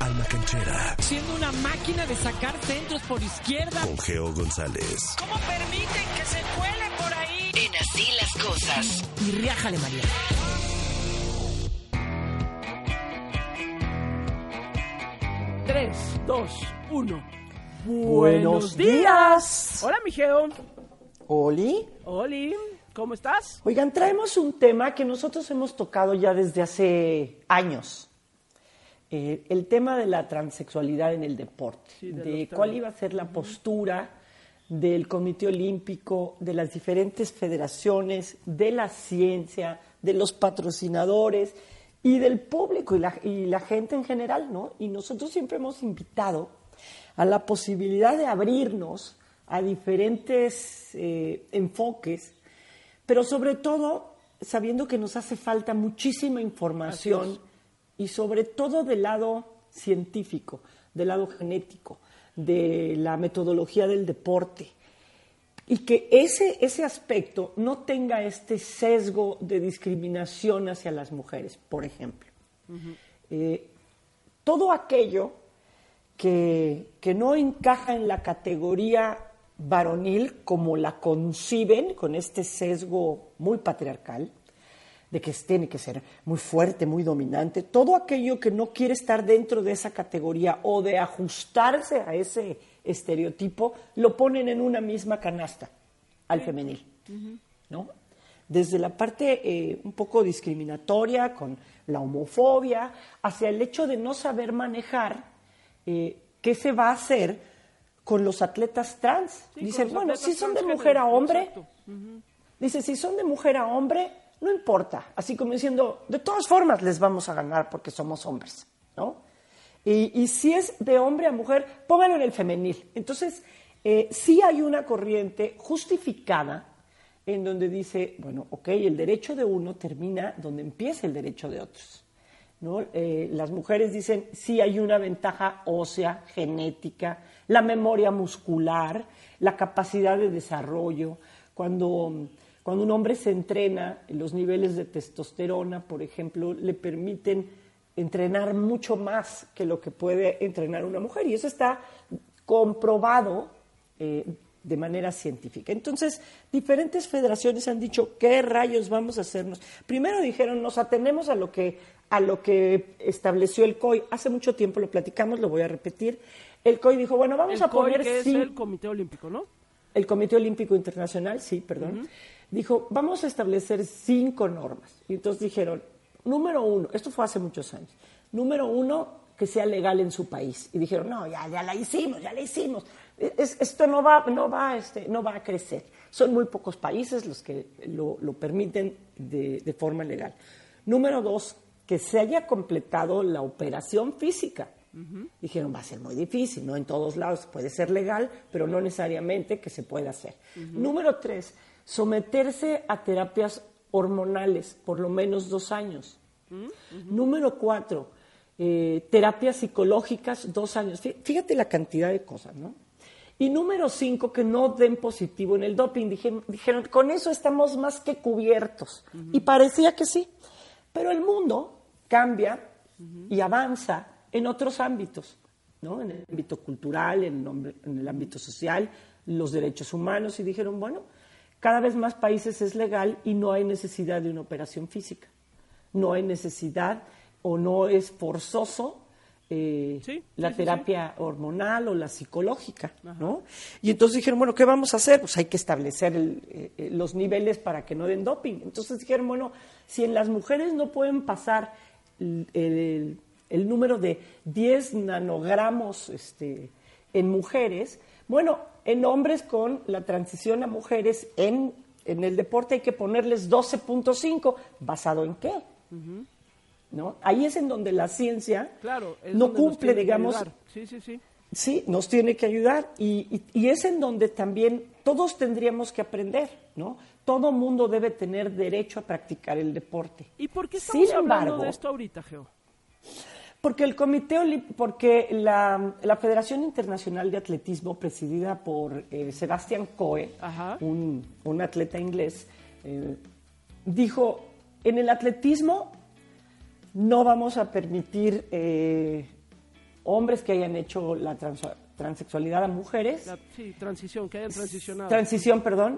Alma Canchera. Siendo una máquina de sacar centros por izquierda. Con Geo González. ¿Cómo permiten que se cuele por ahí? En Así las Cosas. Y riájale, María. Tres, dos, uno. Buenos días. Hola, mi Geo. Oli. Oli, ¿cómo estás? Oigan, traemos un tema que nosotros hemos tocado ya desde hace años. El tema de la transexualidad en el deporte. Sí, de cuál iba a ser la postura del Comité Olímpico, de las diferentes federaciones, de la ciencia, de los patrocinadores y del público y la gente en general, ¿no? Y nosotros siempre hemos invitado a la posibilidad de abrirnos a diferentes enfoques, pero sobre todo sabiendo que nos hace falta muchísima información y sobre todo del lado científico, del lado genético, de la metodología del deporte, y que ese aspecto no tenga este sesgo de discriminación hacia las mujeres, por ejemplo. Todo aquello que no encaja en la categoría varonil como la conciben, con este sesgo muy patriarcal, de que tiene que ser muy fuerte, muy dominante, todo aquello que no quiere estar dentro de esa categoría o de ajustarse a ese estereotipo, lo ponen en una misma canasta al femenil, ¿no? Desde la parte un poco discriminatoria, con la homofobia, hacia el hecho de no saber manejar qué se va a hacer con los atletas trans. Sí, dicen, bueno, si son de transgénero, mujer a hombre, exacto. dice, si son de mujer a hombre, no importa, así como diciendo, de todas formas les vamos a ganar porque somos hombres, ¿no? Y si es de hombre a mujer, pónganlo en el femenil. Entonces, sí hay una corriente justificada en donde dice, bueno, ok, el derecho de uno termina donde empieza el derecho de otros, ¿no? Las mujeres dicen, sí hay una ventaja ósea, genética, la memoria muscular, la capacidad de desarrollo. Cuando un hombre se entrena, los niveles de testosterona, por ejemplo, le permiten entrenar mucho más que lo que puede entrenar una mujer. Y eso está comprobado de manera científica. Entonces, diferentes federaciones han dicho, ¿qué rayos vamos a hacernos? Primero dijeron, nos atenemos a lo que estableció el COI. Hace mucho tiempo lo platicamos, lo voy a repetir. El COI dijo, bueno, vamos a poner... El COI, que es el Comité Olímpico, ¿no? El Comité Olímpico Internacional, sí, perdón. Dijo, vamos a establecer 5 normas. Y entonces dijeron, número 1, esto fue hace muchos años, número 1, que sea legal en su país. Y dijeron, no, ya la hicimos. Esto no va a crecer. Son muy pocos países los que lo permiten de forma legal. Número 2, que se haya completado la operación física. Dijeron, va a ser muy difícil, no en todos lados puede ser legal, pero no necesariamente que se pueda hacer. Número 3, someterse a terapias hormonales por lo menos 2 años. Número 4, terapias psicológicas 2 años. Fíjate la cantidad de cosas, ¿no? Y número 5, que no den positivo en el doping. Dijeron, con eso estamos más que cubiertos. Y parecía que sí. Pero el mundo cambia y avanza en otros ámbitos, ¿no? En el ámbito cultural, en el ámbito social, los derechos humanos. Y dijeron, bueno, cada vez más países es legal y no hay necesidad de una operación física. No hay necesidad o no es forzoso la terapia hormonal o la psicológica, ¿no? Y entonces dijeron, bueno, ¿qué vamos a hacer? Pues hay que establecer los niveles para que no den doping. Entonces dijeron, bueno, si en las mujeres no pueden pasar el número de 10 nanogramos en mujeres, bueno, en hombres con la transición a mujeres en el deporte hay que ponerles 12.5, ¿basado en qué? ¿No? Ahí es en donde la ciencia no cumple, digamos. Sí, nos tiene que ayudar y es en donde también todos tendríamos que aprender, ¿no? Todo mundo debe tener derecho a practicar el deporte. ¿Y por qué estamos hablando de esto ahorita, Geo? Porque la Federación Internacional de Atletismo, presidida por Sebastian Coe, un atleta inglés, dijo, en el atletismo no vamos a permitir hombres que hayan hecho la transexualidad a mujeres. Transición, que hayan transicionado. Transición, perdón.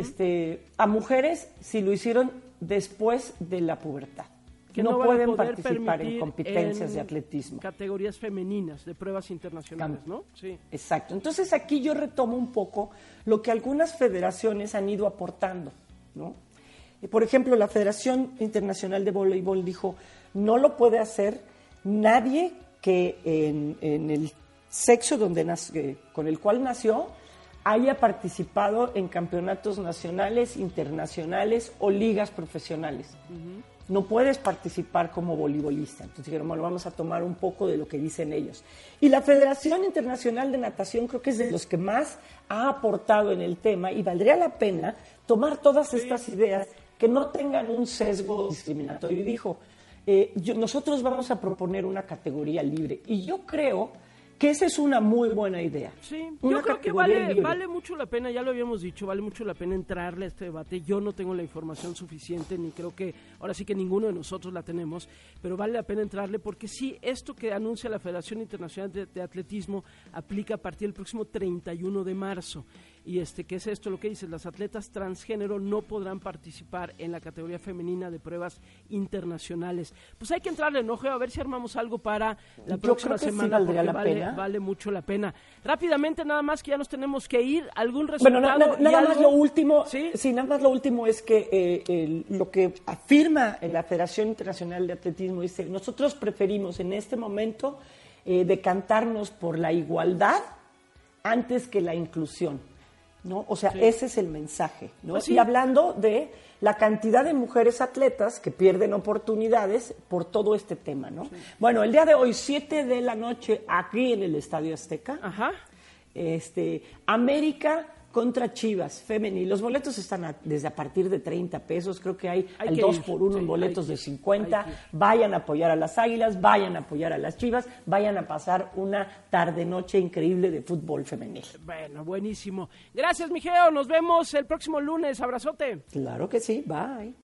A mujeres si lo hicieron después de la pubertad. Que no van pueden a poder participar en permitir competencias de atletismo. Categorías femeninas de pruebas internacionales, ¿no? Sí. Exacto. Entonces aquí yo retomo un poco lo que algunas federaciones han ido aportando, ¿no? Por ejemplo, la Federación Internacional de Voleibol dijo, no lo puede hacer nadie que en el sexo con el cual nació haya participado en campeonatos nacionales, internacionales o ligas profesionales. No puedes participar como voleibolista. Entonces dijeron, bueno, vamos a tomar un poco de lo que dicen ellos. Y la Federación Internacional de Natación creo que es de los que más ha aportado en el tema y valdría la pena tomar todas estas ideas que no tengan un sesgo discriminatorio. Y dijo, nosotros vamos a proponer una categoría libre. Y yo creo que esa es una muy buena idea. Sí, yo creo que vale mucho la pena, ya lo habíamos dicho, vale mucho la pena entrarle a este debate. Yo no tengo la información suficiente, ni creo que, ahora sí que ninguno de nosotros la tenemos, pero vale la pena entrarle porque sí, esto que anuncia la Federación Internacional de Atletismo aplica a partir del próximo 31 de marzo. Y ¿qué es esto? Lo que dice, las atletas transgénero no podrán participar en la categoría femenina de pruebas internacionales. Pues hay que entrarle, ¿no, Geo? A ver si armamos algo para la próxima semana. Sí valdría la pena. Vale mucho la pena. Rápidamente, nada más que ya nos tenemos que ir. ¿Algún resultado? Bueno, nada más lo último. ¿Sí? Nada más lo último es que lo que afirma la Federación Internacional de Atletismo dice, nosotros preferimos en este momento decantarnos por la igualdad antes que la inclusión, ¿no? O sea, ese es el mensaje, ¿no? Pues sí. Y hablando de la cantidad de mujeres atletas que pierden oportunidades por todo este tema, ¿no? Sí. Bueno, el día de hoy, 7 de la noche, aquí en el Estadio Azteca, América contra Chivas femenil. Los boletos están desde a partir de 30 pesos, creo que hay el 2x1 en boletos de 50. Vayan a apoyar a las Águilas, vayan a apoyar a las Chivas, vayan a pasar una tarde-noche increíble de fútbol femenil. Bueno, buenísimo. Gracias, Mijeo, nos vemos el próximo lunes. Abrazote. Claro que sí, bye.